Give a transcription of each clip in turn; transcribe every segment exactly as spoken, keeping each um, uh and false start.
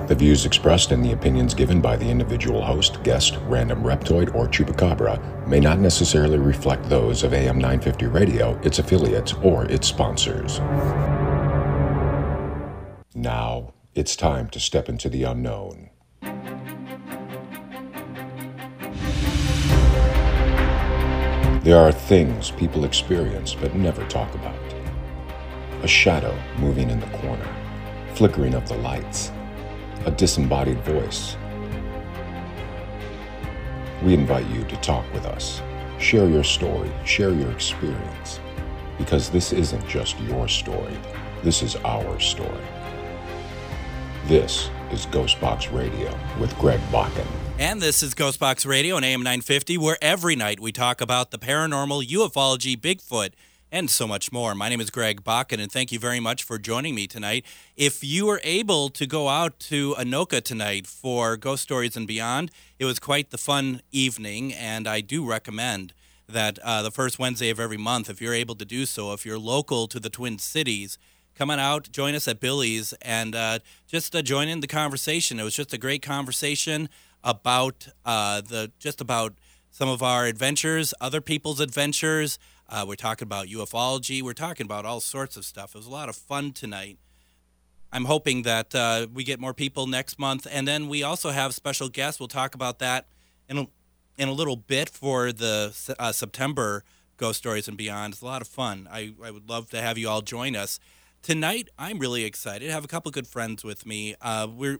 The views expressed and the opinions given by the individual host, guest, random reptoid, or chupacabra may not necessarily reflect those of A M nine fifty Radio, its affiliates, or its sponsors. Now, it's time to step into the unknown. There are things people experience but never talk about. A shadow moving in the corner, flickering of the lights, a disembodied voice. We invite you to talk with us. Share your story, share your experience, because this isn't just your story, this is our story. This is Ghostbox Radio with Greg Bakken. And this is Ghostbox Radio on A M nine fifty, where every night we talk about the paranormal, ufology, Bigfoot, and so much more. My name is Greg Bakken, and thank you very much for joining me tonight. If you were able to go out to Anoka tonight for Ghost Stories and Beyond, it was quite the fun evening, and I do recommend that uh, the first Wednesday of every month, if you're able to do so, if you're local to the Twin Cities, come on out, join us at Billy's, and uh, just uh, join in the conversation. It was just a great conversation about uh, the just about some of our adventures, other people's adventures. Uh, we're talking about ufology. We're talking about all sorts of stuff. It was a lot of fun tonight. I'm hoping that uh, we get more people next month. And then we also have special guests. We'll talk about that in a, in a little bit for the uh, September Ghost Stories and Beyond. It's a lot of fun. I, I would love to have you all join us. Tonight, I'm really excited. I have a couple good friends with me. Uh, we're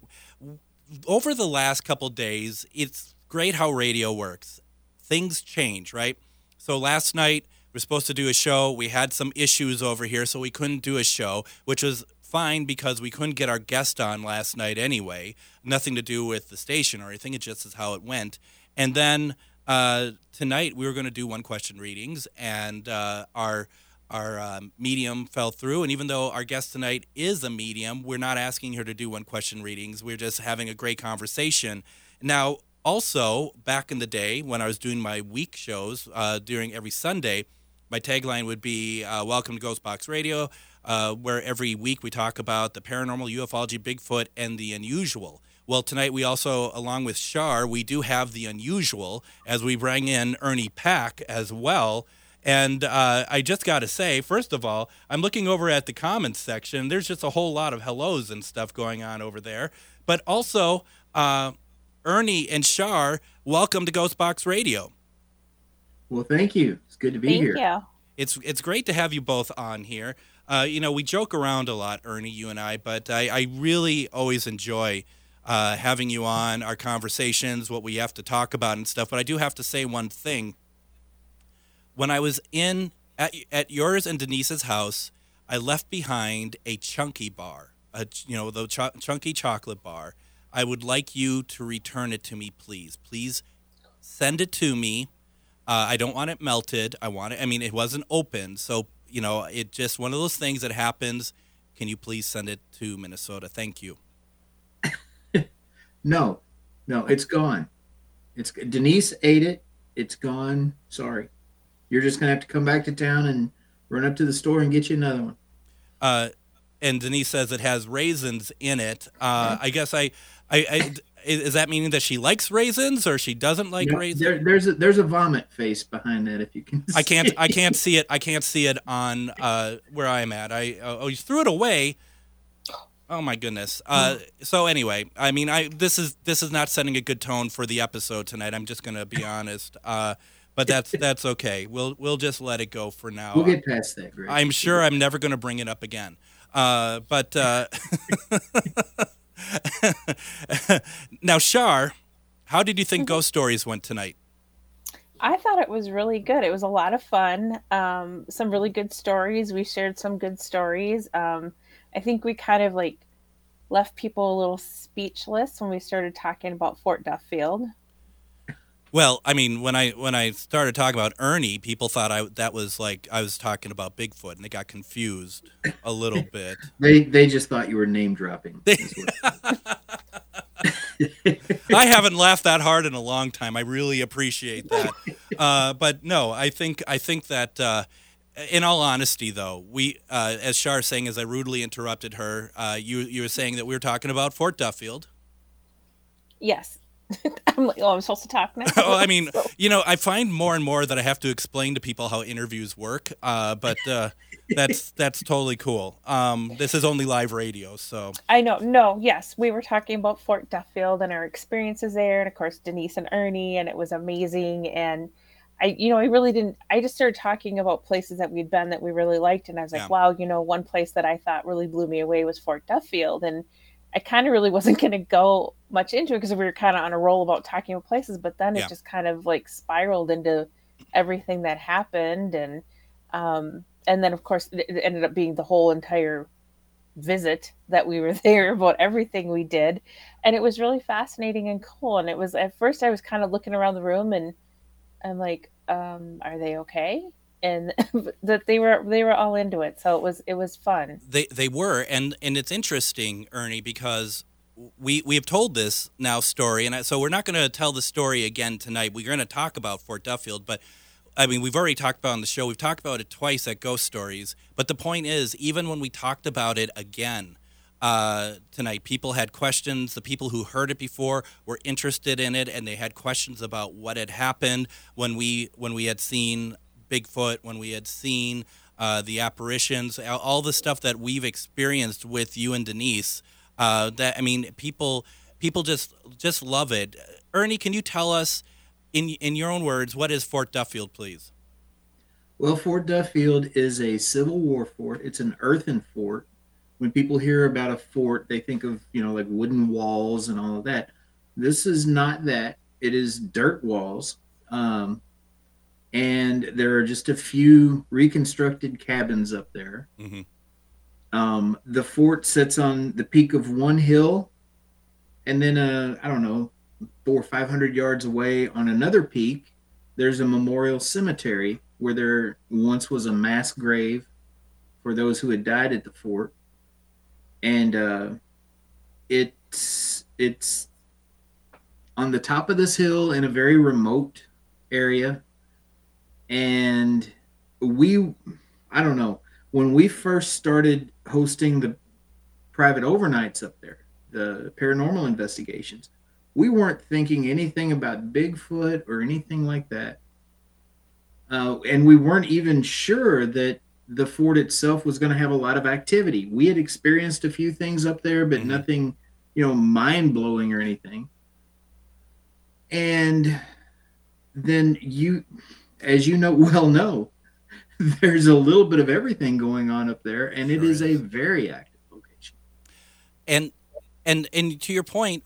over the last couple days, it's great how radio works. Things change, right? So last night, we're supposed to do a show. We had some issues over here, so we couldn't do a show, which was fine because we couldn't get our guest on last night anyway. Nothing to do with the station or anything. It just is how it went. And then uh, tonight we were going to do one-question readings, and uh, our our um, medium fell through. And even though our guest tonight is a medium, we're not asking her to do one-question readings. We're just having a great conversation. Now, also, back in the day when I was doing my week shows uh, during every Sunday, my tagline would be, uh, welcome to Ghostbox Radio, uh, where every week we talk about the paranormal, ufology, Bigfoot, and the unusual. Well, tonight we also, along with Shar, we do have the unusual, as we bring in Ernie Pack as well. And uh, I just got to say, first of all, I'm looking over at the comments section. There's just a whole lot of hellos and stuff going on over there. But also, uh, Ernie and Shar, welcome to Ghostbox Radio. Well, thank you. It's good to be Thank here. you. It's it's great to have you both on here. Uh, you know, we joke around a lot, Ernie, you and I, but I, I really always enjoy uh, having you on, our conversations, what we have to talk about and stuff. But I do have to say one thing. When I was in at, at yours and Denise's house, I left behind a chunky bar, a, you know, the ch- chunky chocolate bar. I would like you to return it to me, please. Please send it to me. Uh, I don't want it melted. I want it. I mean, it wasn't open, so you know, it just one of those things that happens. Can you please send it to Minnesota? Thank you. No, no, it's gone. It's Denise ate it. It's gone. Sorry, you're just gonna have to come back to town and run up to the store and get you another one. Uh, and Denise says it has raisins in it. Uh, I guess I, I, I is that meaning that she likes raisins or she doesn't like no, raisins? There, there's a there's a vomit face behind that if you can. I can't see. I can't see it. I can't see it on uh, where I'm at. I oh you threw it away. Oh my goodness. Uh, so anyway, I mean, I this is this is not setting a good tone for the episode tonight. I'm just gonna be honest. Uh, but that's that's okay. We'll we'll just let it go for now. We'll get past that, Greg. I'm sure I'm never gonna bring it up again. Uh, but. Uh, Now, Shar, how did you think Ghost Stories went tonight? I thought it was really good. It was a lot of fun. Um, some really good stories. We shared some good stories. Um, I think we kind of like left people a little speechless when we started talking about Fort Duffield. Well, I mean, when I when I started talking about Ernie, people thought I that was like I was talking about Bigfoot, and they got confused a little bit. They they just thought you were name dropping. I haven't laughed that hard in a long time. I really appreciate that. Uh, but no, I think I think that uh, in all honesty, though, we uh, as Shar saying, as I rudely interrupted her, uh, you you were saying that we were talking about Fort Duffield. Yes. I'm like, oh, I'm supposed to talk now. Oh, I mean, So, you know, I find more and more that I have to explain to people how interviews work. Uh, but uh, that's that's totally cool. Um, this is only live radio, so I know. No, yes, we were talking about Fort Duffield and our experiences there, and of course Denise and Ernie, and it was amazing. And I, you know, I really didn't. I just started talking about places that we'd been that we really liked, and I was like, yeah, wow, you know, one place that I thought really blew me away was Fort Duffield, and I kind of really wasn't going to go much into it because we were kind of on a roll about talking about places, but then it yeah. just kind of like spiraled into everything that happened, and um, and then of course it it ended up being the whole entire visit that we were there about everything we did, and it was really fascinating and cool. And it was, at first I was kind of looking around the room and I'm like, um are they okay? And that they were they were all into it, so it was it was fun. They they were, and and it's interesting, Ernie, because we we have told this now story, and I, so we're not going to tell the story again tonight. We're going to talk about Fort Duffield, but I mean, we've already talked about it on the show. We've talked about it twice at Ghost Stories. But the point is, even when we talked about it again uh, tonight, people had questions. The people who heard it before were interested in it, and they had questions about what had happened when we when we had seen Bigfoot, when we had seen uh, the apparitions, all all the stuff that we've experienced with you and Denise. Uh, that I mean, people people just just love it. Ernie, can you tell us, in in your own words, what is Fort Duffield, please? Well, Fort Duffield is a Civil War fort. It's an earthen fort. When people hear about a fort, they think of, you know, like wooden walls and all of that. This is not that. It is dirt walls. Um, and there are just a few reconstructed cabins up there. Mm-hmm. Um, the fort sits on the peak of one hill, and then, uh, I don't know, four or five hundred yards away on another peak, there's a memorial cemetery where there once was a mass grave for those who had died at the fort. And uh, it's it's on the top of this hill in a very remote area. And we, I don't know, when we first started hosting the private overnights up there, the paranormal investigations, we weren't thinking anything about Bigfoot or anything like that. Uh, and we weren't even sure that the fort itself was going to have a lot of activity. We had experienced a few things up there, but Mm-hmm. nothing, you know, mind blowing or anything. And then you, as you know, well know, there's a little bit of everything going on up there, and it Sure is a is. very active location. And and and to your point,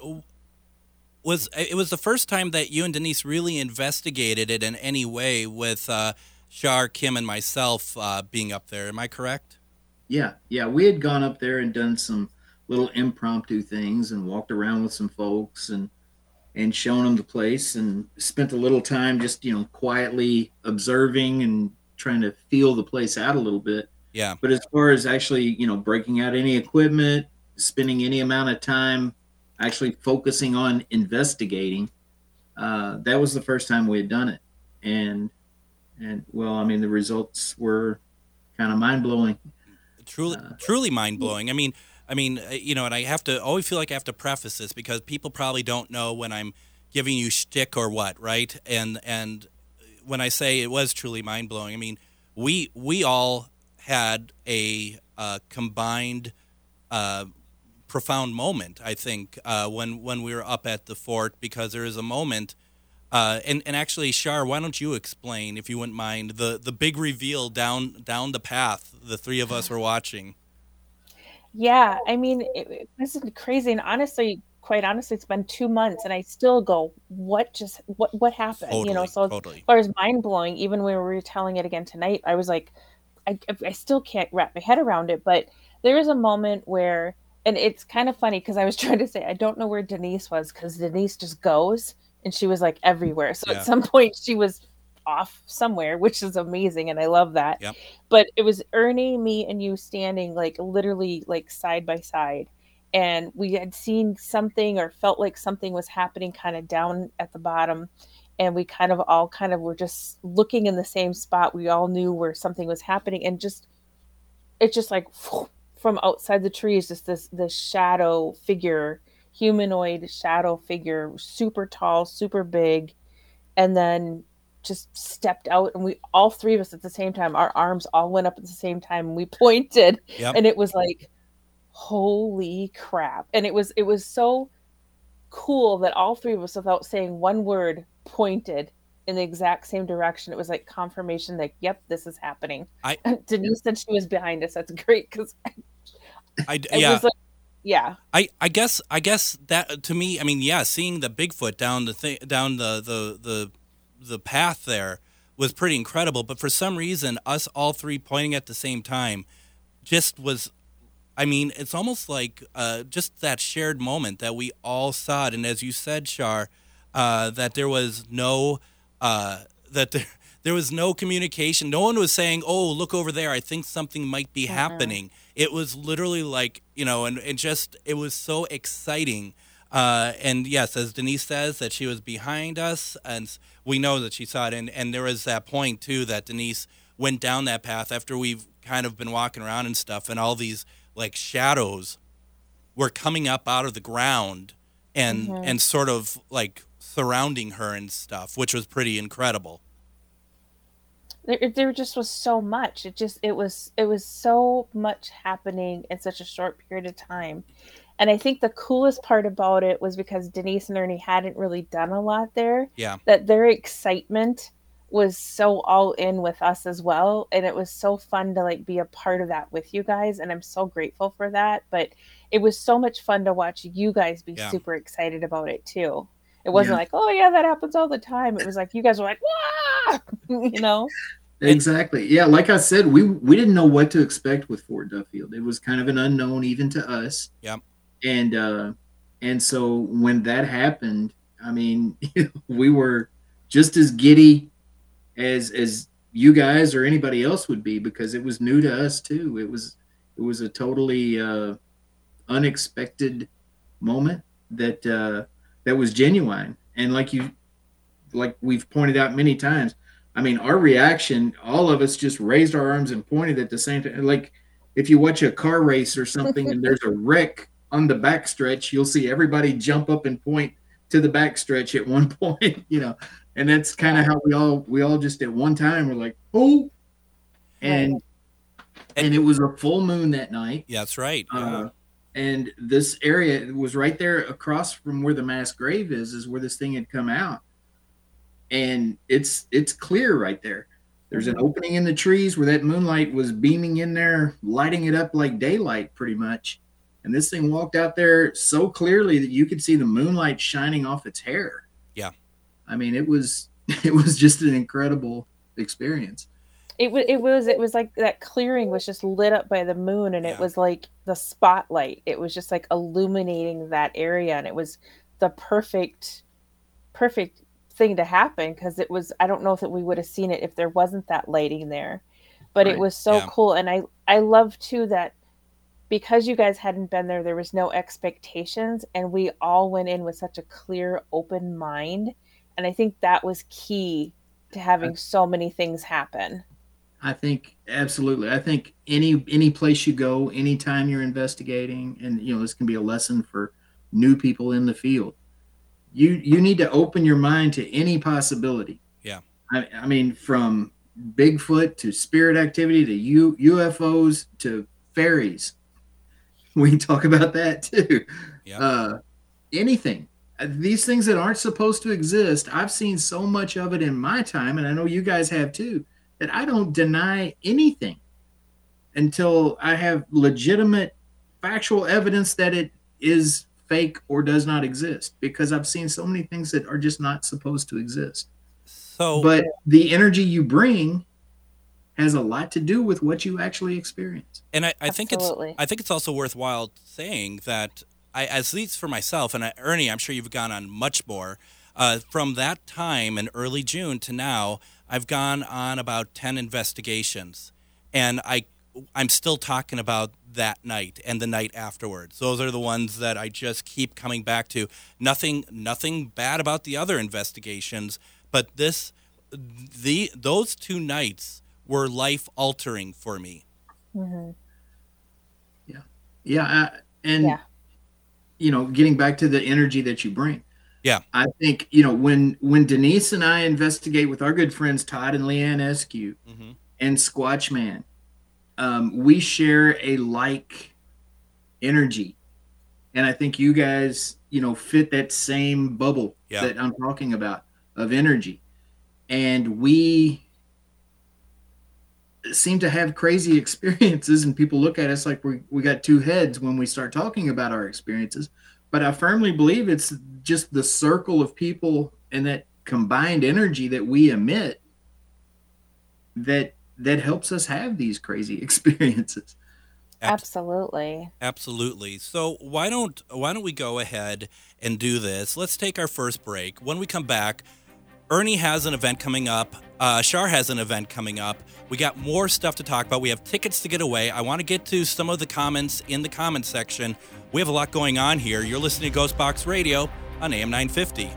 was it was the first time that you and Denise really investigated it in any way with uh, Shar, Kim, and myself uh, being up there. Am I correct? Yeah, yeah, we had gone up there and done some little impromptu things and walked around with some folks and and shown them the place and spent a little time just, you know, quietly observing and trying to feel the place out a little bit. Yeah. But as far as actually, you know, breaking out any equipment, spending any amount of time actually focusing on investigating, uh, that was the first time we had done it. And, and well, I mean, the results were kind of mind blowing. Truly, Uh, truly mind blowing. I mean, I mean, uh, you know, and I have to always feel like I have to preface this because people probably don't know when I'm giving you shtick or what, right? And and when I say it was truly mind blowing, I mean we we all had a uh, combined, uh, profound moment. I think uh, when when we were up at the fort, because there is a moment. Uh, and, and actually, Shar, why don't you explain, if you wouldn't mind, the, the big reveal down down the path the three of us were watching? Yeah, I mean, it, it, this is crazy, and honestly, quite honestly, it's been two months, and I still go, "What just what what happened?" You know, Totally, so as totally. far as mind blowing, even when we were telling it again tonight, I was like, I I still can't wrap my head around it. But there is a moment where, and it's kind of funny because I was trying to say I don't know where Denise was because Denise just goes, and she was like everywhere. So Yeah. at some point, she was off somewhere, which is amazing, and I love that. Yep. But it was Ernie, me, and you standing like literally like side by side, and we had seen something or felt like something was happening kind of down at the bottom, and we kind of all kind of were just looking in the same spot. We all knew where something was happening, and just it's just like from outside the trees, just this this shadow figure humanoid shadow figure, super tall, super big, and then just stepped out, and we all three of us at the same time, our arms all went up at the same time, and we pointed, Yep. and it was like, holy crap. And it was it was so cool that all three of us, without saying one word, pointed in the exact same direction. It was like confirmation that, yep, this is happening. I Denise said she was behind us. That's great, because I it yeah. was like, yeah. I, I guess I guess that to me, I mean, yeah, seeing the Bigfoot down the th- down the, the the the path there was pretty incredible. But for some reason, us all three pointing at the same time just was. I mean, it's almost like uh, just that shared moment that we all saw it. And as you said, Shar, uh, that there was no uh, that there, there was no communication. No one was saying, "Oh, look over there. I think something might be Uh-uh. happening." It was literally like, you know, and, and just it was so exciting. Uh, and yes, as Denise says, that she was behind us, and we know that she saw it. And, and there was that point, too, that Denise went down that path after we've kind of been walking around and stuff, and all these, like, shadows were coming up out of the ground and Mhm. and sort of, like, surrounding her and stuff, which was pretty incredible. There, there just was so much. It just, it was, it was so much happening in such a short period of time. And I think the coolest part about it was because Denise and Ernie hadn't really done a lot there. Yeah. That their excitement was so all in with us as well. And it was so fun to like be a part of that with you guys. And I'm so grateful for that. But it was so much fun to watch you guys be Yeah. super excited about it too. It wasn't Yeah. like, oh yeah, that happens all the time. It was like, you guys were like, wah, you know? Exactly. Yeah, like I said, we we didn't know what to expect with Fort Duffield. It was kind of an unknown even to us. Yep. And uh and so when that happened, I mean, we were just as giddy as as you guys or anybody else would be, because it was new to us too. It was it was a totally uh unexpected moment that uh that was genuine. And like you like we've pointed out many times, I mean, our reaction, all of us just raised our arms and pointed at the same time. Like if you watch a car race or something and there's a wreck on the backstretch, you'll see everybody jump up and point to the backstretch at one point, you know. And that's kind of how we all we all just at one time were like, oh, and Right. and it was a full moon that night. Yeah, that's right. Uh, and this area was right there across from where the mass grave is, is where this thing had come out. And it's it's clear right there. There's an opening in the trees where that moonlight was beaming in there, lighting it up like daylight pretty much. And this thing walked out there so clearly that you could see the moonlight shining off its hair. Yeah. I mean, it was it was just an incredible experience. It was, it was, it was like that clearing was just lit up by the moon, and Yeah. it was like the spotlight. It was just like illuminating that area, and it was the perfect, perfect thing to happen, because it was, I don't know if we would have seen it if there wasn't that lighting there, but Right. it was so Yeah. cool. And I, I love too that because you guys hadn't been there, there was no expectations, and we all went in with such a clear, open mind. And I think that was key to having so many things happen. I think absolutely. I think any any place you go, anytime you're investigating, and you know, this can be a lesson for new people in the field. You you need to open your mind to any possibility. Yeah. I, I mean, from Bigfoot to spirit activity to U, UFOs to fairies. We can talk about that too. Yeah. Uh, anything. Uh, These things that aren't supposed to exist, I've seen so much of it in my time, and I know you guys have too, that I don't deny anything until I have legitimate factual evidence that it is fake or does not exist, because I've seen so many things that are just not supposed to exist. So, But the energy you bring has a lot to do with what you actually experience. and I, I think it's Absolutely. I think it's also worthwhile saying that I, at least for myself, and I, Ernie, I'm sure you've gone on much more. Uh, from that time in early June to now, I've gone on about ten investigations, and I I'm still talking about that night and the night afterwards. Those are the ones that I just keep coming back to. Nothing nothing bad about the other investigations, but this the those two nights were life altering for me. Mm-hmm. Yeah. I, and Yeah. you know, getting back to the energy that you bring. Yeah. I think, you know, when when Denise and I investigate with our good friends Todd and Leanne Eskew mm-hmm. and Squatch Man, um, we share a like energy. And I think you guys, you know, fit that same bubble yeah. that I'm talking about of energy. And we seem to have crazy experiences, and people look at us like we we got two heads when we start talking about our experiences. But I firmly believe it's just the circle of people and that combined energy that we emit that that helps us have these crazy experiences. Absolutely. Absolutely. So why don't why don't we go ahead and do this? Let's take our first break. When we come back, Ernie has an event coming up. Uh, Shar has an event coming up. We got more stuff to talk about. We have tickets to get away. I want to get to some of the comments in the comments section. We have a lot going on here. You're listening to Ghost Box Radio on A M nine fifty.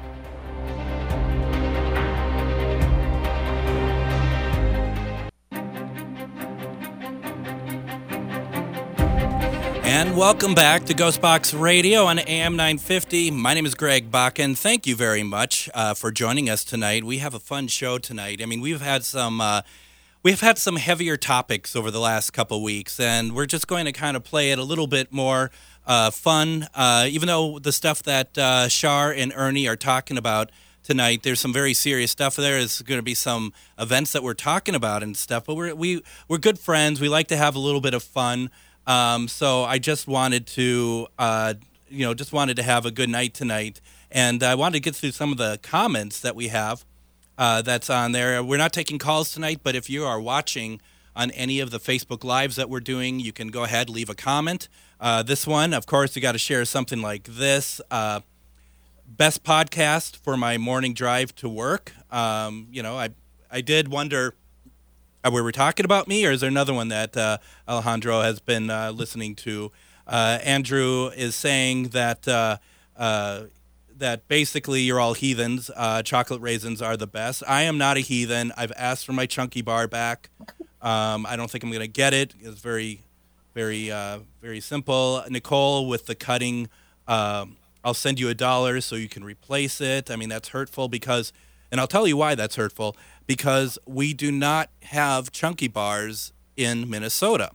And welcome back to Ghost Box Radio on A M nine fifty. My name is Greg Bakken. Thank you very much uh, for joining us tonight. We have a fun show tonight. I mean, we've had some uh, we've had some heavier topics over the last couple weeks, and we're just going to kind of play it a little bit more uh, fun. Uh, even though the stuff that uh, Shar and Ernie are talking about tonight, there's some very serious stuff. There's going to be some events that we're talking about and stuff, but we're we we're good friends. We like to have a little bit of fun. Um, so I just wanted to, uh, you know, just wanted to have a good night tonight. And I wanted to get through some of the comments that we have uh, that's on there. We're not taking calls tonight, but if you are watching on any of the Facebook Lives that we're doing, you can go ahead, leave a comment. Uh, this one, of course, you got to share something like this. Uh, best podcast for my morning drive to work. Um, you know, I I did wonder... Uh, were we talking about me, or is there another one that uh, Alejandro has been uh, listening to? Uh, Andrew is saying that uh, uh, that basically you're all heathens. Uh, chocolate raisins are the best. I am not a heathen. I've asked for my chunky bar back. Um, I don't think I'm going to get it. It's very, very, uh, very simple. Nicole with the cutting, um, I'll send you a dollar so you can replace it. I mean, that's hurtful because, and I'll tell you why that's hurtful. Because we do not have chunky bars in Minnesota.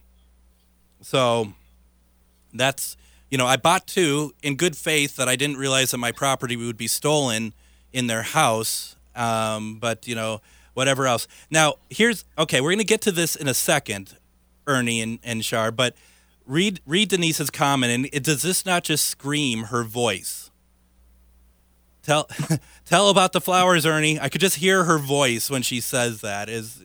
So that's, you know, I bought two in good faith that I didn't realize that my property would be stolen in their house. Um, but, you know, whatever else. Now, here's, okay, we're going to get to this in a second, Ernie and, and Shar, but read, read Denise's comment, and it, does this not just scream her voice? Tell tell about the flowers, Ernie. I could just hear her voice when she says that. Is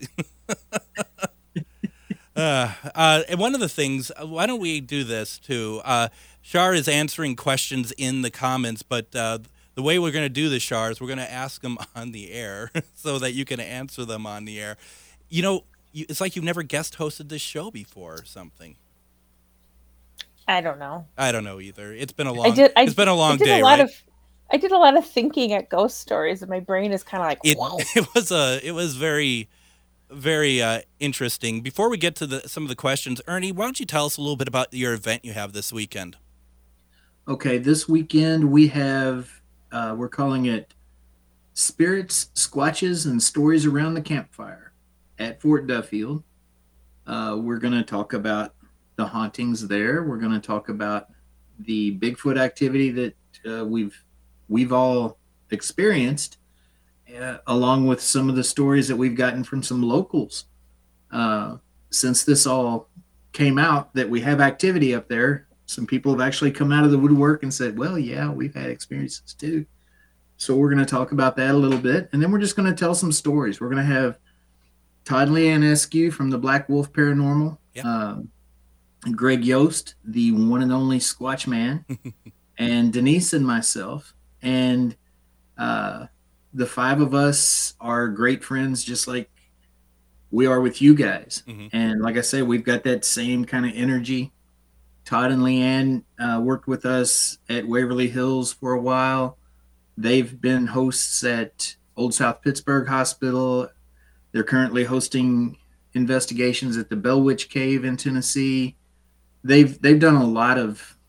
uh, uh, and one of the things, why don't we do this too? Uh, Shar is answering questions in the comments, but uh, the way we're going to do the Shar is we're going to ask them on the air so that you can answer them on the air. You know, you, it's like you've never guest hosted this show before or something. I don't know. I don't know either. It's been a long. I did, I, it's been a long I did day, a lot right? Of, I did a lot of thinking at ghost stories, and my brain is kind of like, it, whoa. It was a. It was very, very uh, interesting. Before we get to the, some of the questions, Ernie, why don't you tell us a little bit about your event you have this weekend? Okay, this weekend we have. Uh, we're calling it Spirits, Squatches, and Stories Around the Campfire at Fort Duffield. Uh, we're going to talk about the hauntings there. We're going to talk about the Bigfoot activity that uh, we've we've all experienced, uh, along with some of the stories that we've gotten from some locals. Uh, since this all came out that we have activity up there, some people have actually come out of the woodwork and said, well, yeah, we've had experiences too. So we're going to talk about that a little bit. And then we're just going to tell some stories. We're going to have Todd and Leanne Eskew from the Black Wolf Paranormal. Yep. Um, Greg Yost, the one and only Squatch Man, and Denise and myself. And uh, the five of us are great friends, just like we are with you guys. Mm-hmm. And like I said, we've got that same kind of energy. Todd and Leanne uh, worked with us at Waverly Hills for a while. They've been hosts at Old South Pittsburgh Hospital. They're currently hosting investigations at the Bell Witch Cave in Tennessee. They've they've done a lot of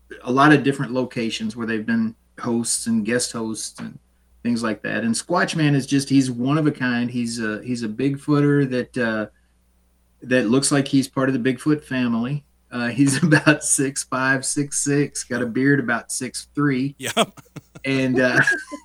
a lot of different locations where they've been hosts and guest hosts and things like that. And Squatchman is just, he's one of a kind. He's a, he's a Bigfooter that, uh, that looks like he's part of the Bigfoot family. Uh, he's about six five, six six, got a beard about six three. Yep. And uh,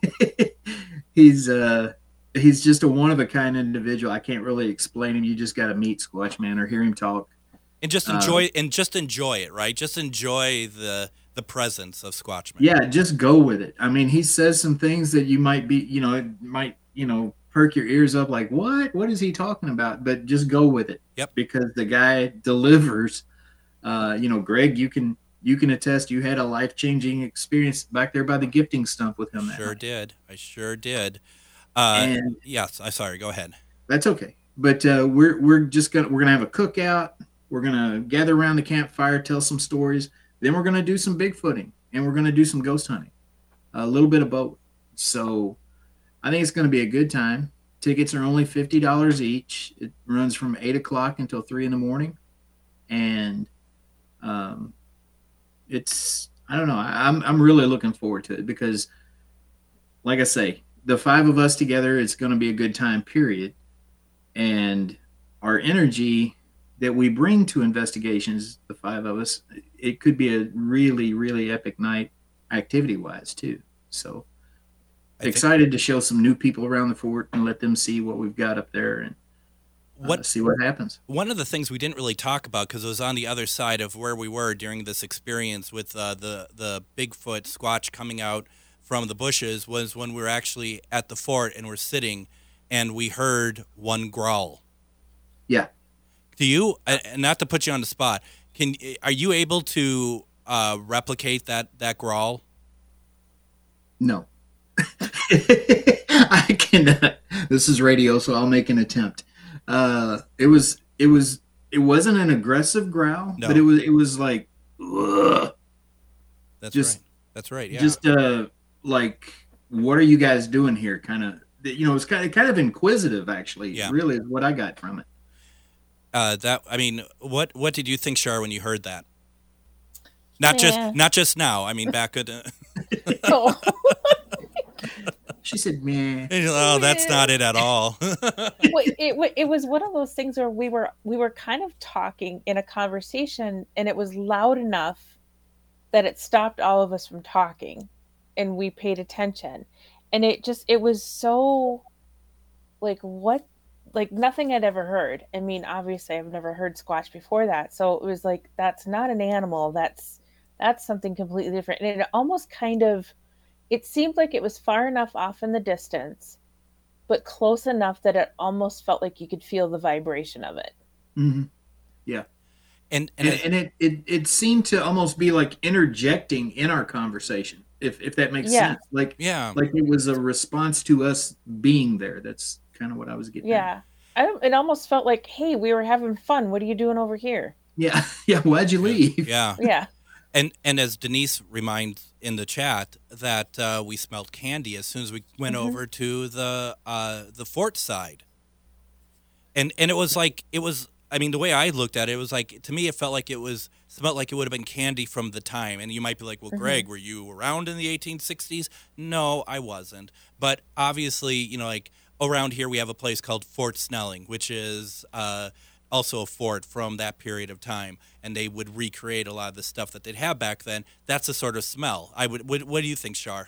he's uh, he's just a one of a kind individual. I can't really explain him. You just got to meet Squatchman or hear him talk. And just enjoy uh, and just enjoy it, right? Just enjoy the the presence of Squatchman. Yeah, just go with it. I mean, he says some things that you might be, you know, it might, you know, perk your ears up like, what? What is he talking about? But just go with it. Yep. Because the guy delivers. Uh, you know, Greg, you can you can attest you had a life-changing experience back there by the gifting stump with him. Sure did. I sure did. Uh, and yes, I'm sorry. Go ahead. That's okay. But uh, we're we're just gonna we're gonna have a cookout. We're gonna gather around the campfire, tell some stories. Then we're gonna do some Bigfooting, and we're gonna do some ghost hunting, a little bit of both. So I think it's gonna be a good time. Tickets are only fifty dollars each. It runs from eight o'clock until three in the morning, and um, it's I don't know. I, I'm I'm really looking forward to it because, like I say, the five of us together, it's going to be a good time. Period. And our energy that we bring to investigations, the five of us, it could be a really, really epic night activity-wise too. So I excited think, to show some new people around the fort and let them see what we've got up there and uh, what, see what happens. One of the things we didn't really talk about because it was on the other side of where we were during this experience with uh, the the Bigfoot Squatch coming out from the bushes was when we were actually at the fort and we're sitting and we heard one growl. Yeah. Do you, and not to put you on the spot, can are you able to uh, replicate that, that growl? No. I cannot. This is radio, so I'll make an attempt. Uh, it was, it was, it wasn't an aggressive growl, no. but it was, it was like, ugh. That's just, right. That's right. Yeah. Just uh, like, what are you guys doing here? Kind of, you know, it's kind of, kind of inquisitive, actually. Yeah. Really, is what I got from it. Uh, that I mean, what what did you think, Shar, when you heard that? Not yeah. just not just now. I mean, back at. Uh... oh. She said, "Meh." Oh, that's not it at all. it, it it was one of those things where we were we were kind of talking in a conversation, and it was loud enough that it stopped all of us from talking, and we paid attention, and it just it was so, like what. Like nothing I'd ever heard. I mean, obviously I've never heard Squatch before that. So it was like, that's not an animal. That's, that's something completely different. And it almost kind of, it seemed like it was far enough off in the distance, but close enough that it almost felt like you could feel the vibration of it. Mm-hmm. Yeah. And, and, and, and it, it, it seemed to almost be like interjecting in our conversation. If, if that makes yeah. sense. Like, yeah. like it was a response to us being there. That's kind of what I was getting yeah at. I, it almost felt like, hey, we were having fun, what are you doing over here? Yeah. Yeah. Why'd you leave? Yeah. Yeah. And and as Denise reminds in the chat that uh, we smelled candy as soon as we went mm-hmm. over to the uh, the fort side. And and it was like it was I mean the way I looked at it, it was like to me it felt like it was smelled like it would have been candy from the time. And you might be like, well, mm-hmm. Greg, were you around in the eighteen sixties? No, I wasn't. But obviously, you know, like around here we have a place called Fort Snelling, which is uh, also a fort from that period of time, and they would recreate a lot of the stuff that they'd have back then. That's the sort of smell. I would. What, what do you think, Shar?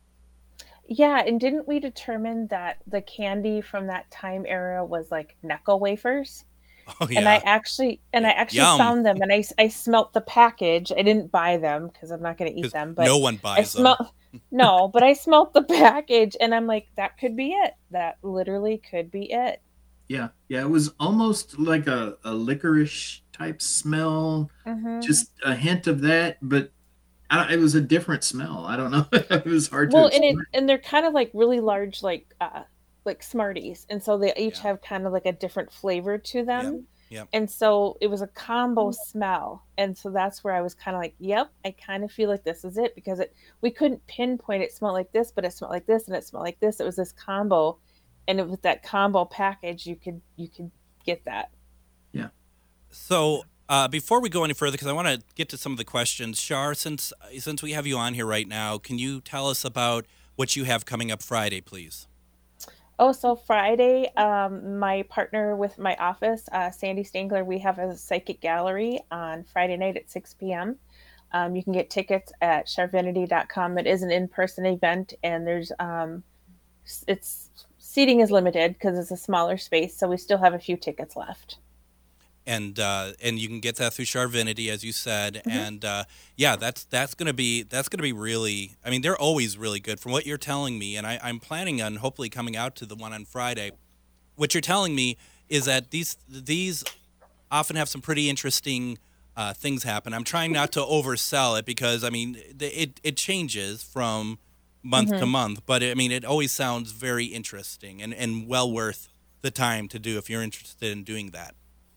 Yeah, and didn't we determine that the candy from that time era was like Necco wafers? Oh yeah. And I actually and I actually Yum. found them, and I, I smelt the package. I didn't buy them because I'm not going to eat them. But no one buys I smell, them. No, but I smelt the package, and I'm like, that could be it. That literally could be it. Yeah, yeah. It was almost like a, a licorice type smell, mm-hmm. just a hint of that, but I don't, it was a different smell. I don't know. It was hard well, to. Well, and it, and they're kind of like really large, like uh, like Smarties, and so they each yeah. have kind of like a different flavor to them. Yep. Yep. And so it was a combo smell. And so that's where I was kind of like, yep, I kind of feel like this is it, because it we couldn't pinpoint it smelled like this, but it smelled like this and it smelled like this. It was this combo. And it, with that combo package, you could you could get that. Yeah. So Uh, before we go any further, because I want to get to some of the questions, Shar, since since we have you on here right now, can you tell us about what you have coming up Friday, please? Oh, so Friday, um, my partner with my office, uh, Sandy Stangler, we have a psychic gallery on Friday night at six p.m. Um, you can get tickets at sharvinity dot com. It is an in-person event, and there's um, it's seating is limited because it's a smaller space, so we still have a few tickets left. And uh, and you can get that through Sharvinity, as you said, Mm-hmm. and uh, yeah, that's that's gonna be that's gonna be really. I mean, they're always really good from what you're telling me, and I, I'm planning on hopefully coming out to the one on Friday. What you're telling me is that these these often have some pretty interesting uh, things happen. I'm trying not to oversell it because I mean it it changes from month Mm-hmm. to month, but I mean it always sounds very interesting and, and well worth the time to do if you're interested in doing that.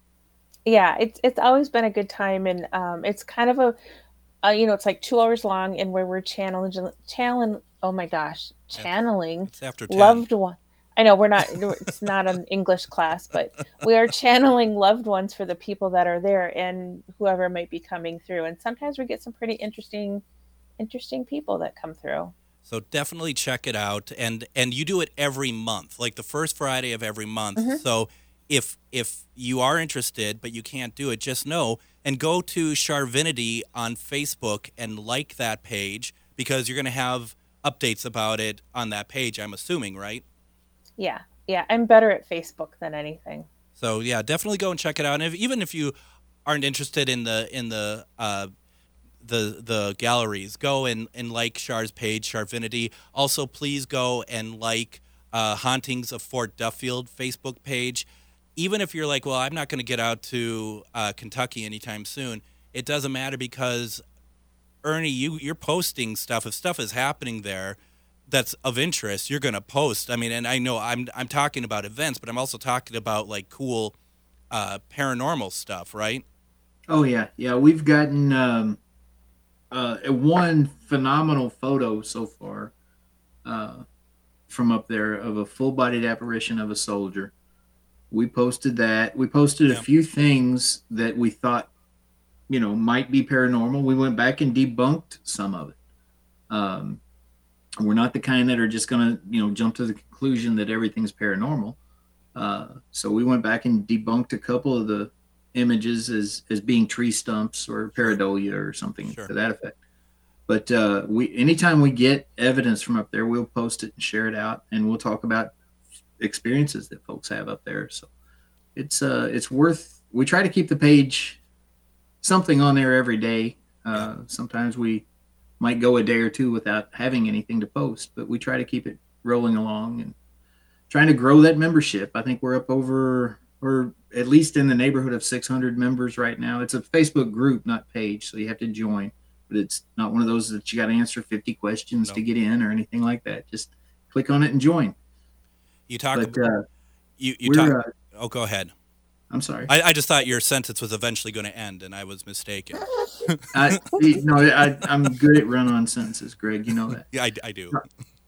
Yeah, it's it's always been a good time, and um, it's kind of a, uh, you know, it's like two hours long, and where we're channeling, channeling. Oh my gosh, channeling It's after ten. loved one. I know we're not. It's not an English class, but we are channeling loved ones for the people that are there and whoever might be coming through. And sometimes we get some pretty interesting, interesting people that come through. So definitely check it out, and and you do it every month, like the first Friday of every month. Mm-hmm. So if if you are interested but you can't do it, just know and go to Sharvinity on Facebook and like that page because you're going to have updates about it on that page. I'm assuming, right? Yeah, yeah. I'm better at Facebook than anything. So yeah, definitely go and check it out. And if, even if you aren't interested in the in the uh, the the galleries, go and, and like Shar's page, Sharvinity. Also, please go and like uh, Hauntings of Fort Duffield Facebook page. Even if you're like, well, I'm not going to get out to uh, Kentucky anytime soon, it doesn't matter because Ernie, you you're posting stuff. If stuff is happening there that's of interest, you're going to post. I mean, and I know I'm I'm talking about events, but I'm also talking about like cool uh, paranormal stuff, right? Oh yeah, yeah. We've gotten um, uh, one phenomenal photo so far uh, from up there of a full-bodied apparition of a soldier. We posted that. We posted Yeah. a few things that we thought, you know, might be paranormal. We went back and debunked some of it. Um, we're not the kind that are just going to, you know, jump to the conclusion that everything's paranormal. Uh, so we went back and debunked a couple of the images as as being tree stumps or pareidolia or something Sure. to that effect. But uh, we, anytime we get evidence from up there, we'll post it and share it out, and we'll talk about experiences that folks have up there. So it's uh it's worth. We try to keep the page something on there every day. Uh, sometimes we might go a day or two without having anything to post, but we try to keep it rolling along and trying to grow that membership. I think we're up over, or at least in the neighborhood of six hundred members right now. It's a Facebook group, not page, so you have to join. But it's not one of those that you got to answer fifty questions No. to get in or anything like that. Just click on it and join. You talk. But uh, you you we're, talk. uh, Oh, go ahead. I'm sorry. I, I just thought your sentence was eventually going to end, and I was mistaken. I, no, I, I'm good at run-on sentences, Greg. You know that. Yeah, I, I do.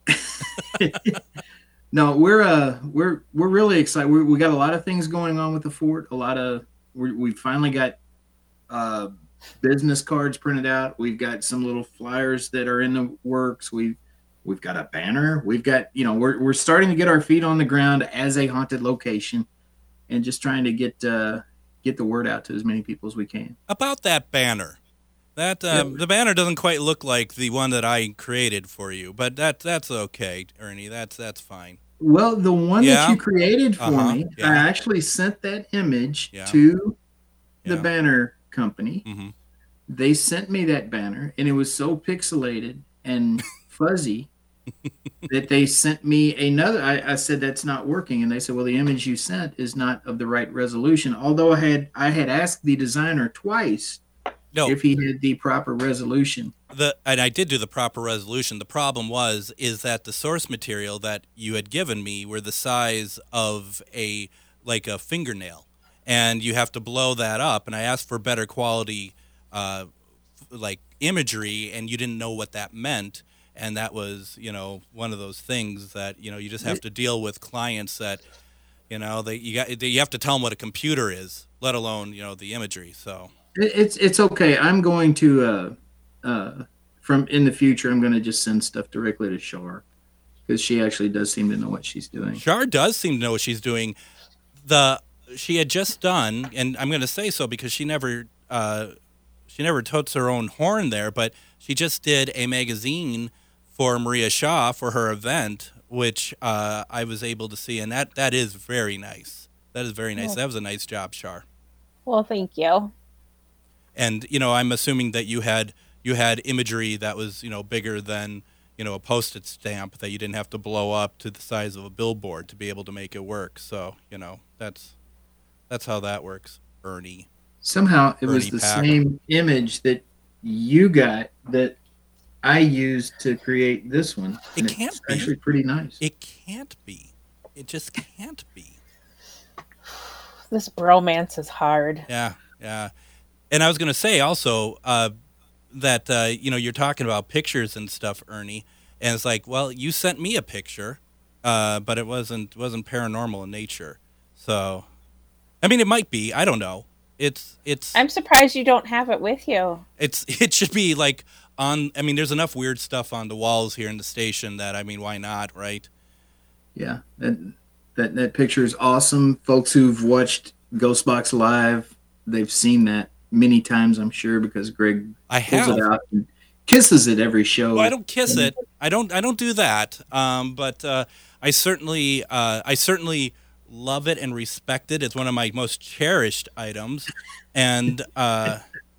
No, we're uh we're we're really excited. We we got a lot of things going on with the fort. A lot of we we finally got uh business cards printed out. We've got some little flyers that are in the works. We we've got a banner. We've got, you know, we're we're starting to get our feet on the ground as a haunted location, and just trying to get uh get the word out to as many people as we can. About that banner. That um, Yeah. the banner doesn't quite look like the one that I created for you, but that that's okay, Ernie. That's that's fine. Well, the one Yeah. that you created for Uh-huh. me, Yeah. I actually sent that image Yeah. to the Yeah. banner company. Mm-hmm. They sent me that banner, and it was so pixelated and fuzzy that they sent me another. I, I said that's not working, and they said, "Well, the image you sent is not of the right resolution." Although I had I had asked the designer twice No, if he had the proper resolution. the and I did do the proper resolution. The problem was is that the source material that you had given me were the size of a like a fingernail, and you have to blow that up. And I asked for better quality, uh, like imagery, and you didn't know what that meant. And that was, you know, one of those things that, you know, you just have to deal with clients that, you know, they you got they, you have to tell them what a computer is. let alone, you know, the imagery. So It, it's it's okay. I'm going to uh, uh, from in the future. I'm going to just send stuff directly to Shar because she actually does seem to know what she's doing. Shar does seem to know what she's doing. The she had just done, and I'm going to say so because she never uh, she never totes her own horn there, but she just did a magazine for Maria Shaw for her event, which uh, I was able to see, and that, that is very nice. That is very nice. Yeah. That was a nice job, Shar. Well, thank you. And you know, I'm assuming that you had you had imagery that was, you know, bigger than, you know, a postage stamp that you didn't have to blow up to the size of a billboard to be able to make it work. So, you know, that's that's how that works, Ernie. Somehow it Ernie was the Packer. same image that you got that I used to create this one. It and can't it's be. actually pretty nice. It can't be. It just can't be. This bromance is hard. Yeah, yeah. And I was going to say also uh, that, uh, you know, you're talking about pictures and stuff, Ernie. And it's like, well, you sent me a picture, uh, but it wasn't wasn't paranormal in nature. So, I mean, it might be. I don't know. It's it's I'm surprised you don't have it with you. it's it should be like on. I mean, there's enough weird stuff on the walls here in the station that, I mean, why not, right? Yeah, that, that that picture is awesome. Folks who've watched Ghostbox Live, they've seen that many times, I'm sure, because Greg I pulls have. it out and kisses it every show. Well, I don't kiss it. I don't. I don't do that. Um, but uh, I certainly, uh, I certainly love it and respect it. It's one of my most cherished items, and uh,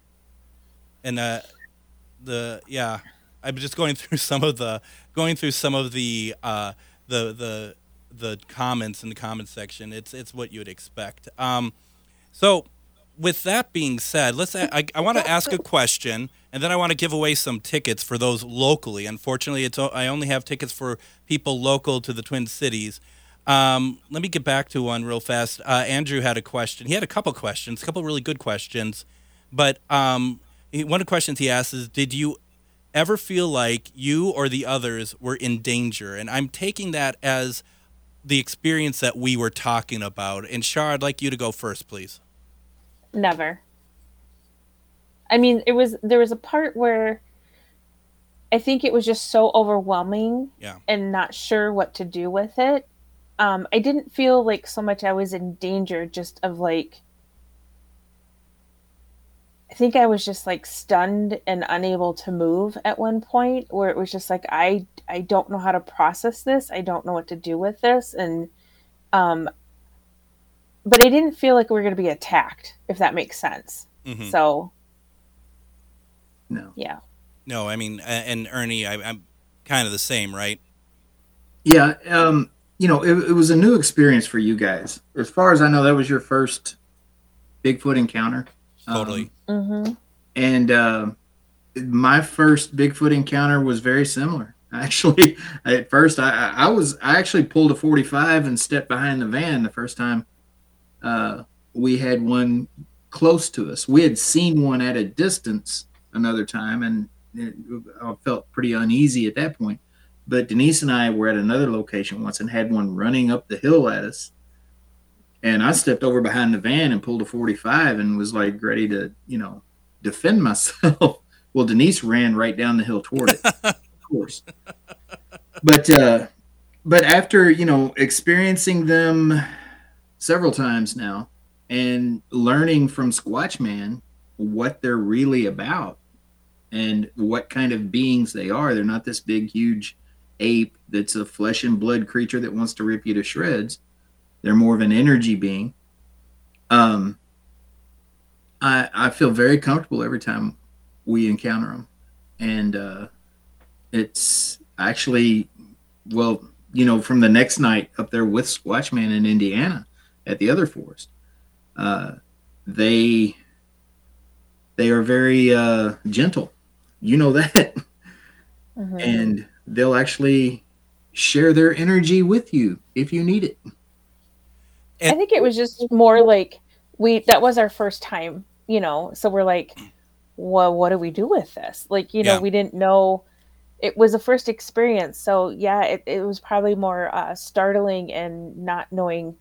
and uh, the yeah, I'm just going through some of the going through some of the uh, the the the comments in the comment section. It's it's what you would expect. Um, so. With that being said, let's. I, I want to ask a question, and then I want to give away some tickets for those locally. Unfortunately, it's I only have tickets for people local to the Twin Cities. Um, let me get back to one real fast. Uh, Andrew had a question. He had a couple questions, a couple really good questions. But um, he, one of the questions he asked is, did you ever feel like you or the others were in danger? And I'm taking that as the experience that we were talking about. And Shar, I'd like you to go first, please. Never. I mean, it was there was a part where I think it was just so overwhelming Yeah. and not sure what to do with it. Um, I didn't feel like so much I was in danger, just of like, I think I was just like stunned and unable to move at one point, where it was just like, I, I don't know how to process this. I don't know what to do with this. And, um, but I didn't feel like we were going to be attacked, if that makes sense. Mhm. So, No. yeah. No, I mean, a- and Ernie, I, I'm kind of the same, right? Yeah, um, you know, it, it was a new experience for you guys. As far as I know, that was your first Bigfoot encounter. Totally. Um, Mm-hmm. and uh, my first Bigfoot encounter was very similar. Actually, at first, I, I I was I actually pulled a forty-five and stepped behind the van the first time uh, we had one close to us. We had seen one at a distance another time, and it, I felt pretty uneasy at that point. But Denise and I were at another location once and had one running up the hill at us. And I stepped over behind the van and pulled a forty-five and was like ready to, you know, defend myself. Well, Denise ran right down the hill toward it, of course. But uh, but after, you know, experiencing them several times now and learning from Squatch Man what they're really about and what kind of beings they are, they're not this big, huge ape that's a flesh and blood creature that wants to rip you to shreds. They're more of an energy being. Um, I I feel very comfortable every time we encounter them, and uh, it's actually, well, you know, from the next night up there with Squatch Man in Indiana at the other forest, uh, they they are very uh, gentle. You know that, Mm-hmm. and they'll actually share their energy with you if you need it. I think it was just more like we that was our first time, you know, so we're like, well, what do we do with this? Like, you know, Yeah. we didn't know, it was a first experience. So yeah, it, it was probably more uh, startling and not knowing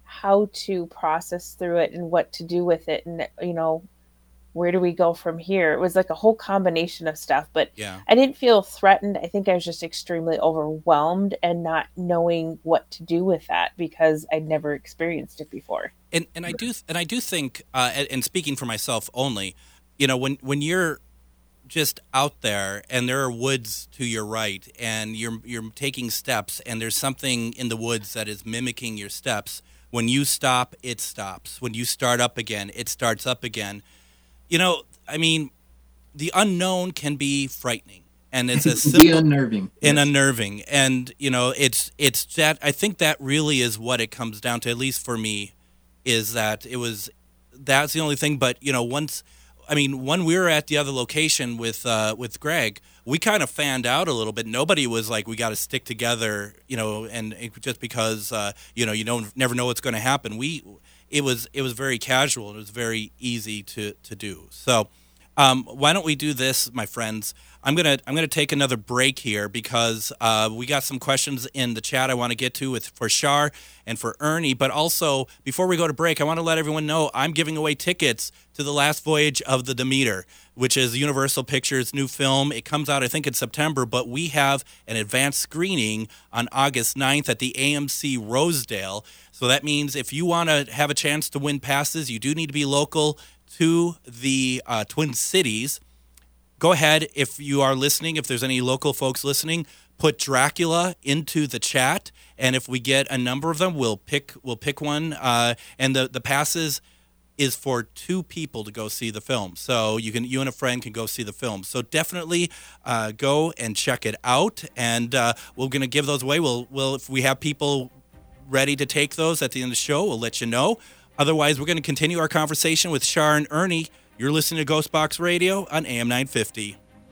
how to process through it and what to do with it, and you know, where do we go from here? It was like a whole combination of stuff, but Yeah. I didn't feel threatened. I think I was just extremely overwhelmed and not knowing what to do with that because I'd never experienced it before. And and I do and I do think, uh, and, and speaking for myself only, you know, when when you're just out there and there are woods to your right and you're you're taking steps and there's something in the woods that is mimicking your steps, when you stop, it stops. When you start up again, it starts up again. You know, I mean, the unknown can be frightening, and it's a simple, be unnerving and yes. unnerving, and you know, it's it's that I think that really is what it comes down to. At least for me, is that it was that's the only thing. But you know, once I mean, when we were at the other location with uh, with Greg, we kind of fanned out a little bit. Nobody was like, we got to stick together, you know, and it, just because uh, you know you don't never know what's going to happen. We it was it was very casual. It was very easy to to do. So um, why don't we do this, my friends? I'm gonna I'm gonna take another break here because uh, we got some questions in the chat I want to get to with for Shar and for Ernie. But also before we go to break, I want to let everyone know I'm giving away tickets to The Last Voyage of the Demeter, which is Universal Pictures' new film. It comes out I think in September, but we have an advanced screening on August ninth at the A M C Rosedale. So that means if you want to have a chance to win passes, you do need to be local to the uh, Twin Cities. Go ahead, if you are listening, if there's any local folks listening, put Dracula into the chat, and if we get a number of them, we'll pick we'll pick one. Uh, and the, the passes is for two people to go see the film, so you can you and a friend can go see the film. So definitely uh, go and check it out, and uh, we're going to give those away. We'll we'll if we have people ready to take those at the end of the show, we'll let you know. Otherwise, we're going to continue our conversation with Shar and Ernie. You're listening to Ghost Box Radio on A M nine fifty.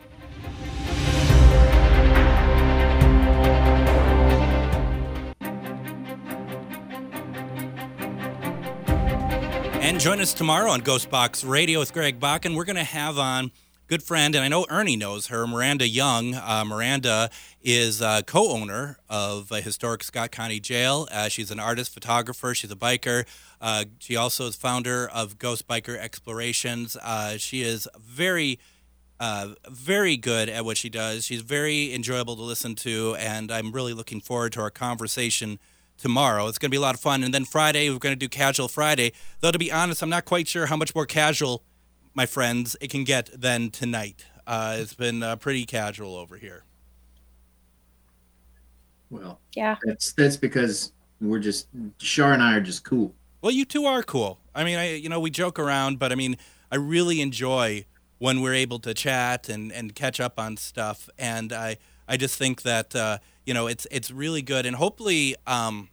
And join us tomorrow on Ghost Box Radio with Greg Bakken. We're going to have on good friend, and I know Ernie knows her, Miranda Young. Uh, Miranda is a co-owner of a historic Scott County Jail. Uh, she's an artist, photographer. She's a biker. Uh, she also is founder of Ghost Biker Explorations. Uh, she is very, uh, very good at what she does. She's very enjoyable to listen to, and I'm really looking forward to our conversation tomorrow. It's going to be a lot of fun. And then Friday, we're going to do Casual Friday. Though, to be honest, I'm not quite sure how much more casual, my friends, it can get than tonight. Uh, it's been uh, pretty casual over here. Well, yeah, that's that's because we're just Shar and I are just cool. Well, you two are cool. I mean, I you know we joke around, but I mean, I really enjoy when we're able to chat and, and catch up on stuff. And I I just think that uh, you know it's it's really good, and hopefully, um,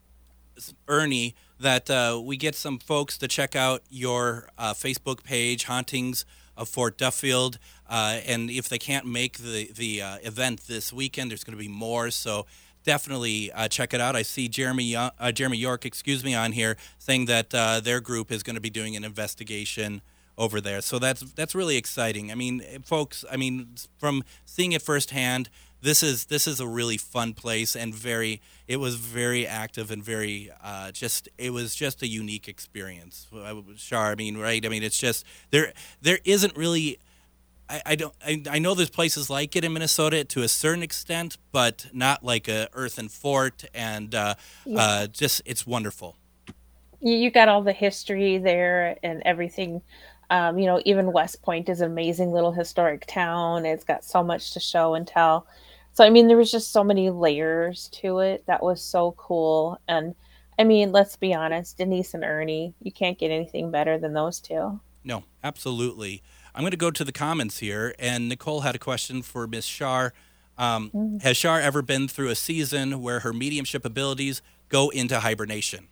Ernie, that uh, we get some folks to check out your uh, Facebook page, Hauntings of Fort Duffield. Uh, and if they can't make the, the uh, event this weekend, there's going to be more. So definitely uh, check it out. I see Jeremy Young, uh, Jeremy York, excuse me, on here saying that uh, their group is going to be doing an investigation over there. So that's that's really exciting. I mean, folks, I mean, from seeing it firsthand, This is this is a really fun place and very. It was very active and very uh, just. It was just a unique experience. Shar, I mean, right? I mean, it's just there. There isn't really. I, I don't. I, I know there's places like it in Minnesota to a certain extent, but not like a earthen fort. And uh, yeah. uh, just it's wonderful. You, you got all the history there and everything. Um, you know, even West Point is an amazing little historic town. It's got so much to show and tell. So, I mean, there was just so many layers to it that was so cool. And, I mean, let's be honest, Denise and Ernie, you can't get anything better than those two. No, absolutely. I'm going to go to the comments here. And Nicole had a question for Miss Shar. Um, mm-hmm. Has Shar ever been through a season where her mediumship abilities go into hibernation?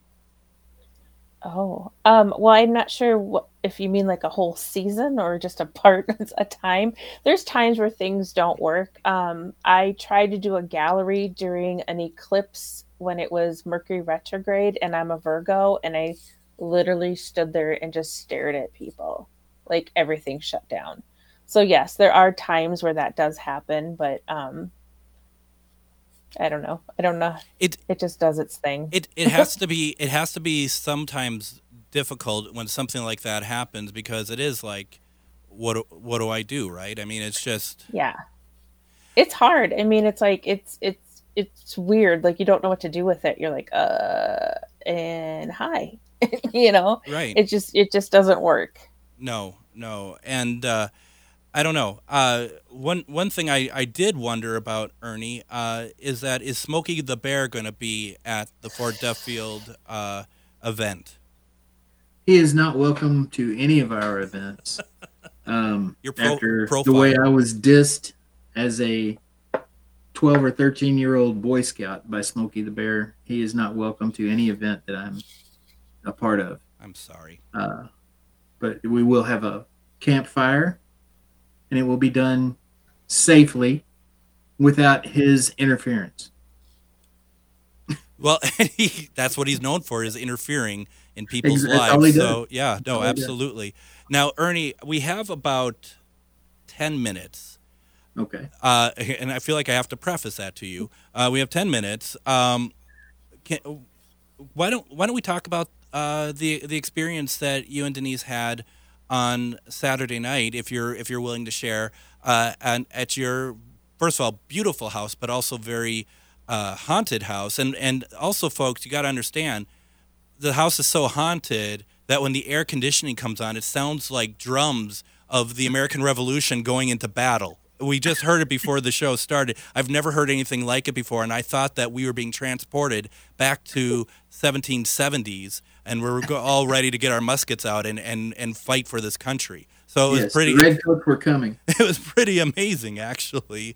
Oh, um, well, I'm not sure what, if you mean like a whole season or just a part, a time. There's times where things don't work. Um, I tried to do a gallery during an eclipse when it was Mercury retrograde, and I'm a Virgo, and I literally stood there and just stared at people, like everything shut down. So yes, there are times where that does happen, but um, I don't know. I don't know. It it just does its thing. It it has to be it has to be sometimes difficult when something like that happens, because it is like, what do- what do I do, right? I mean, it's just Yeah. It's hard. I mean, it's like it's it's it's weird. Like you don't know what to do with it. You're like, uh and hi. you know? right. It just it just doesn't work. No, no, and uh, I don't know. Uh, one one thing I, I did wonder about, Ernie, uh, is that is Smokey the Bear going to be at the Fort Duffield uh, event? He is not welcome to any of our events. Um, Your pro- after profile. the way I was dissed as a twelve or thirteen year old Boy Scout by Smokey the Bear, he is not welcome to any event that I'm a part of. I'm sorry. Uh, but we will have a campfire, and it will be done safely without his interference. Well, he, that's what he's known for, is interfering in people's Ex- that's all he lives. does. So, yeah, That's no, all he does. absolutely. Now, Ernie, we have about ten minutes. Okay. Uh, and I feel like I have to preface that to you. Uh, we have ten minutes. Um, can, why don't Why don't we talk about uh, the the experience that you and Denise had on Saturday night, if you're if you're willing to share, uh, and at your, first of all, beautiful house, but also very uh, haunted house, and and also, folks, you got to understand, the house is so haunted that when the air conditioning comes on, it sounds like drums of the American Revolution going into battle. We just heard it before the show started. I've never heard anything like it before, and I thought that we were being transported back to seventeen seventies, and we were go- all ready to get our muskets out and, and, and fight for this country. So it was Yes, pretty. the redcoats were coming. It was pretty amazing, actually.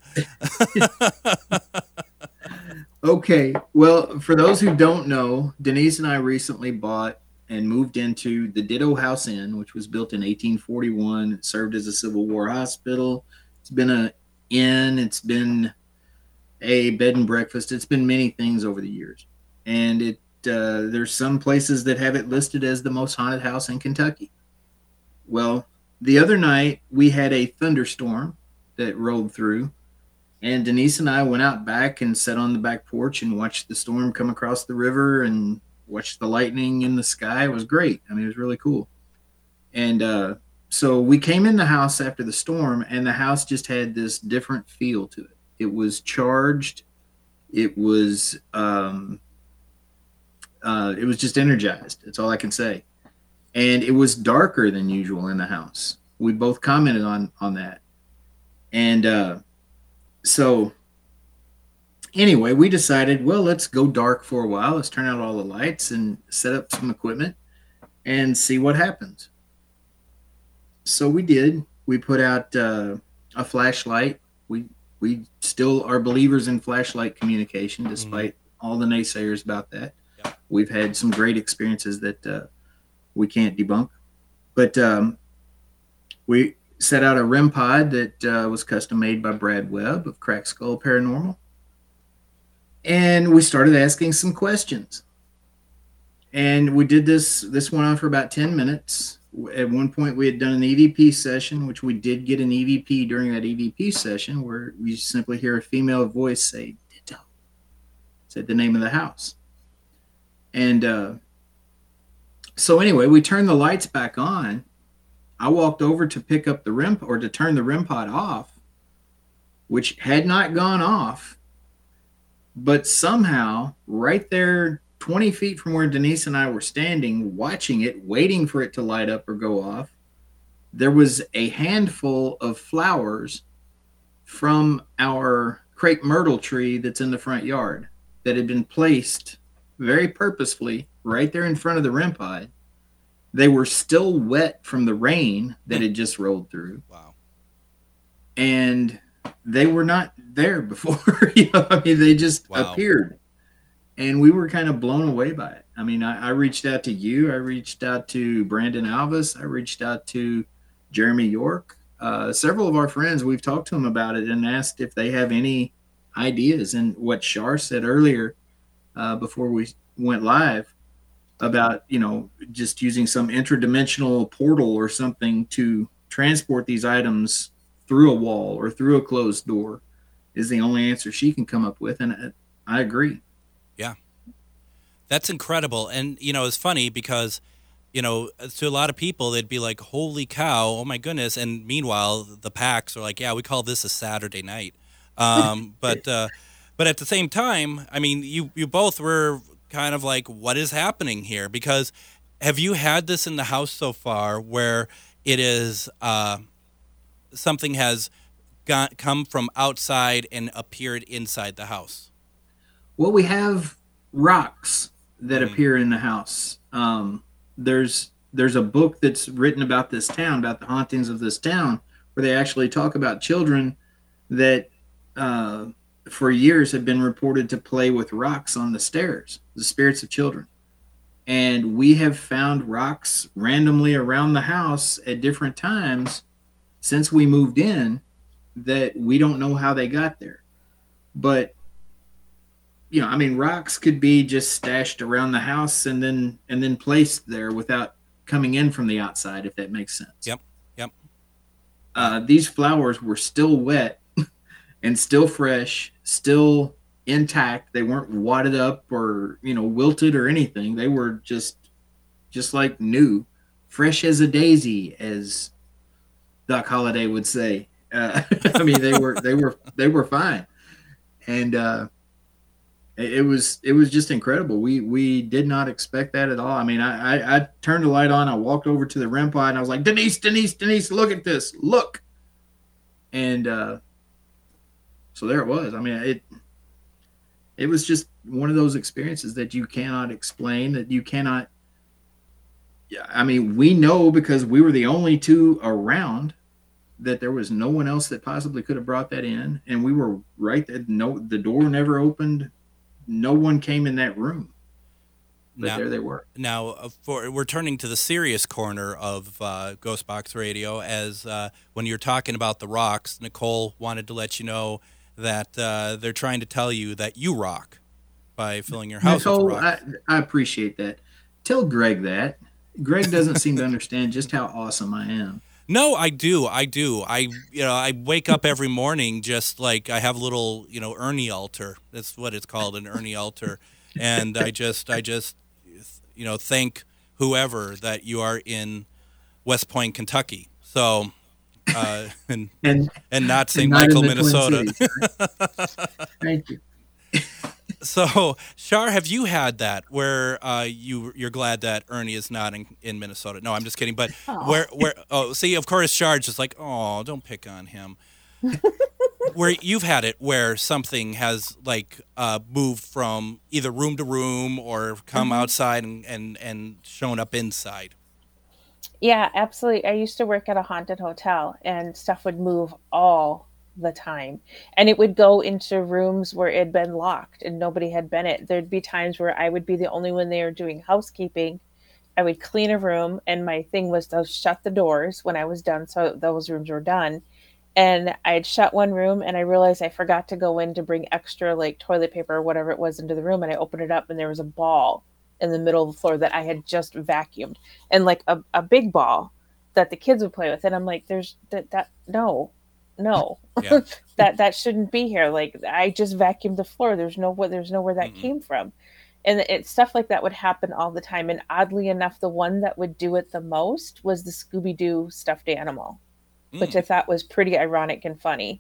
Okay. Well, for those who don't know, Denise and I recently bought and moved into the Ditto House Inn, which was built in eighteen forty-one. It served as a Civil War hospital. It's been an inn. It's been a bed and breakfast. It's been many things over the years. And it uh, there's some places that have it listed as the most haunted house in Kentucky. Well, the other night we had a thunderstorm that rolled through. And Denise and I went out back and sat on the back porch and watched the storm come across the river and watched the lightning in the sky. It was great. I mean, it was really cool. And uh, so we came in the house after the storm, and the house just had this different feel to it. It was charged. It was um, uh, it was just energized. That's all I can say. And it was darker than usual in the house. We both commented on on that. And uh, So anyway, we decided, well, let's go dark for a while. Let's turn out all the lights and set up some equipment and see what happens. So we did. We put out uh, a flashlight. We we still are believers in flashlight communication, despite mm-hmm. all the naysayers about that. Yeah. We've had some great experiences that uh, we can't debunk. But um, we set out a R E M pod that uh, was custom made by Brad Webb of Cracked Skull Paranormal. And we started asking some questions. And we did this, this went on for about ten minutes. At one point we had done an E V P session, which we did get an E V P during that E V P session, where we simply hear a female voice say, Ditto, said the name of the house. And uh, so anyway, we turned the lights back on. I walked over to pick up the R E M or to turn the R E M pod off, which had not gone off. But somehow, right there, twenty feet from where Denise and I were standing, watching it, waiting for it to light up or go off, there was a handful of flowers from our crepe myrtle tree that's in the front yard that had been placed very purposefully right there in front of the R E M pod. They were still wet from the rain that had just rolled through. Wow. And they were not there before. you know, I mean, they just wow. appeared. And we were kind of blown away by it. I mean, I, I reached out to you. I reached out to Brandon Alvis. I reached out to Jeremy York. Uh, several of our friends, we've talked to them about it and asked if they have any ideas. And what Shar said earlier uh, before we went live, about, you know, just using some interdimensional portal or something to transport these items through a wall or through a closed door is the only answer she can come up with. And I agree. Yeah. That's incredible. And, you know, it's funny because, you know, to a lot of people, they'd be like, holy cow, oh my goodness. And meanwhile, the packs are like, yeah, we call this a Saturday night. Um, but uh, but at the same time, I mean, you, you both were kind of like, what is happening here? Because have you had this in the house so far where it is uh, something has got, come from outside and appeared inside the house? Well, we have rocks that Mhm. appear in the house. Um, there's there's a book that's written about this town, about the hauntings of this town, where they actually talk about children that uh, for years have been reported to play with rocks on the stairs, the spirits of children. And we have found rocks randomly around the house at different times since we moved in that we don't know how they got there. But you know, I mean, rocks could be just stashed around the house and then and then placed there without coming in from the outside, if that makes sense. Yep. Yep. Uh, these flowers were still wet and still fresh, still intact. They weren't wadded up or, you know, wilted or anything. They were just just like new, fresh as a daisy, as Doc Holliday would say. Uh, I mean, they were they were they were fine, and uh, it was it was just incredible. We we did not expect that at all. I mean, I, I I turned the light on. I walked over to the R E M pod and I was like, Denise, Denise, Denise, look at this, look, and uh, so there it was. I mean, it it was just one of those experiences that you cannot explain, that you cannot. Yeah, I mean, we know because we were the only two around that there was no one else that possibly could have brought that in, and we were right there. No, the door never opened. No one came in that room, but Now, there they were. now uh, for we're turning to the serious corner of uh, Ghost Box Radio, as uh, when you're talking about the rocks, Nicole wanted to let you know that uh, they're trying to tell you that you rock by filling your house Nicole, with rocks. I, I appreciate that. Tell Greg that. Greg doesn't seem to understand just how awesome I am. No, I do. I do. I, you know, I wake up every morning just like I have a little, you know, Ernie altar. That's what it's called, an Ernie altar. And I just, I just, you know, thank whoever that you are in West Point, Kentucky. So, uh, and, And and not Saint not in Michael, the Twin Minnesota. Cities. Thank you. So, Shar, have you had that where uh, you you're glad that Ernie is not in, in Minnesota? No, I'm just kidding. But Aw. where where oh, see, of course, Shar's just like, oh, don't pick on him. Where you've had it where something has like uh, moved from either room to room or come Mhm. outside and, and and shown up inside. Yeah, absolutely. I used to work at a haunted hotel and stuff would move all the time. And it would go into rooms where it had been locked and nobody had been it. There'd be times where I would be the only one there doing housekeeping. I would clean a room and my thing was to shut the doors when I was done so those rooms were done. And I'd shut one room and I realized I forgot to go in to bring extra like toilet paper or whatever it was into the room, and I opened it up and there was a ball in the middle of the floor that I had just vacuumed, and like a, a big ball that the kids would play with. And I'm like, there's that, that no, no, Yeah. that, that shouldn't be here. Like I just vacuumed the floor. There's no, there's nowhere that Mm-mm. came from. And it stuff like that would happen all the time. And oddly enough, the one that would do it the most was the Scooby-Doo stuffed animal, which I Mm, thought was pretty ironic and funny.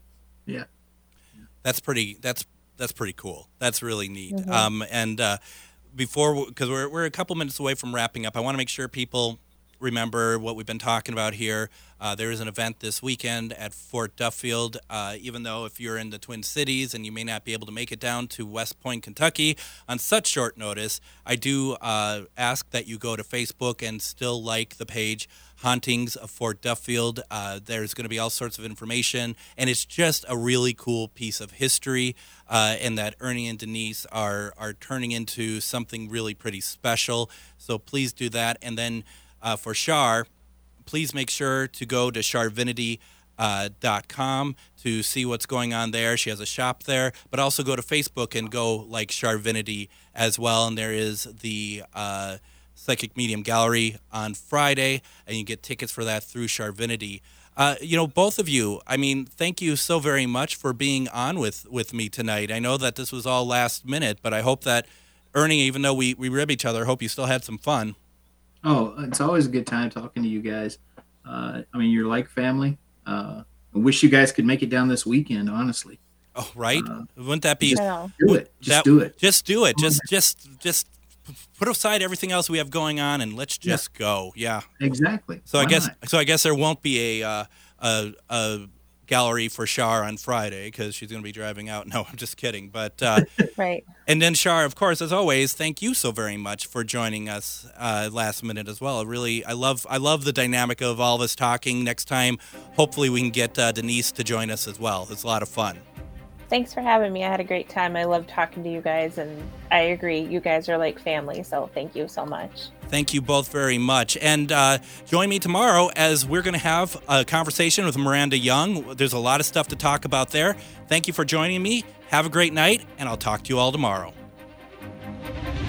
that's pretty. That's that's pretty cool. That's really neat. Mhm. Um, and uh, before, because we're we're a couple minutes away from wrapping up, I want to make sure people remember what we've been talking about here. Uh, there is an event this weekend at Fort Duffield. Uh, even though if you're in the Twin Cities and you may not be able to make it down to West Point, Kentucky on such short notice, I do uh, ask that you go to Facebook and still like the page Hauntings of Fort Duffield. Uh, there's going to be all sorts of information, and it's just a really cool piece of history, uh, and that Ernie and Denise are are turning into something really pretty special. So please do that. And then uh, for Shar, please make sure to go to Sharvinity uh, dot com to see what's going on there. She has a shop there, but also go to Facebook and go like Sharvinity as well. And there is the uh, Psychic Medium Gallery on Friday, and you get tickets for that through Sharvinity. Uh, you know, both of you, I mean, thank you so very much for being on with, with me tonight. I know that this was all last minute, but I hope that, Ernie, even though we, we rib each other, I hope you still had some fun. Oh, it's always a good time talking to you guys. Uh, I mean, you're like family. Uh, I wish you guys could make it down this weekend, honestly. Oh, right? Uh, Wouldn't that be... Just do it. Just that, do it. Just do it. Just, just, just put aside everything else we have going on and let's just yeah. go. Yeah. Exactly. So Why I guess, not? so I guess there won't be a, uh, a, a gallery for Shar on Friday because she's going to be driving out. No, I'm just kidding. But uh, right. And then Shar, of course, as always, thank you so very much for joining us uh, last minute as well. Really, I love I love the dynamic of all of us talking. Next time, hopefully, we can get uh, Denise to join us as well. It's a lot of fun. Thanks for having me. I had a great time. I love talking to you guys, and I agree. You guys are like family, so thank you so much. Thank you both very much. And uh, join me tomorrow as we're going to have a conversation with Miranda Young. There's a lot of stuff to talk about there. Thank you for joining me. Have a great night, and I'll talk to you all tomorrow.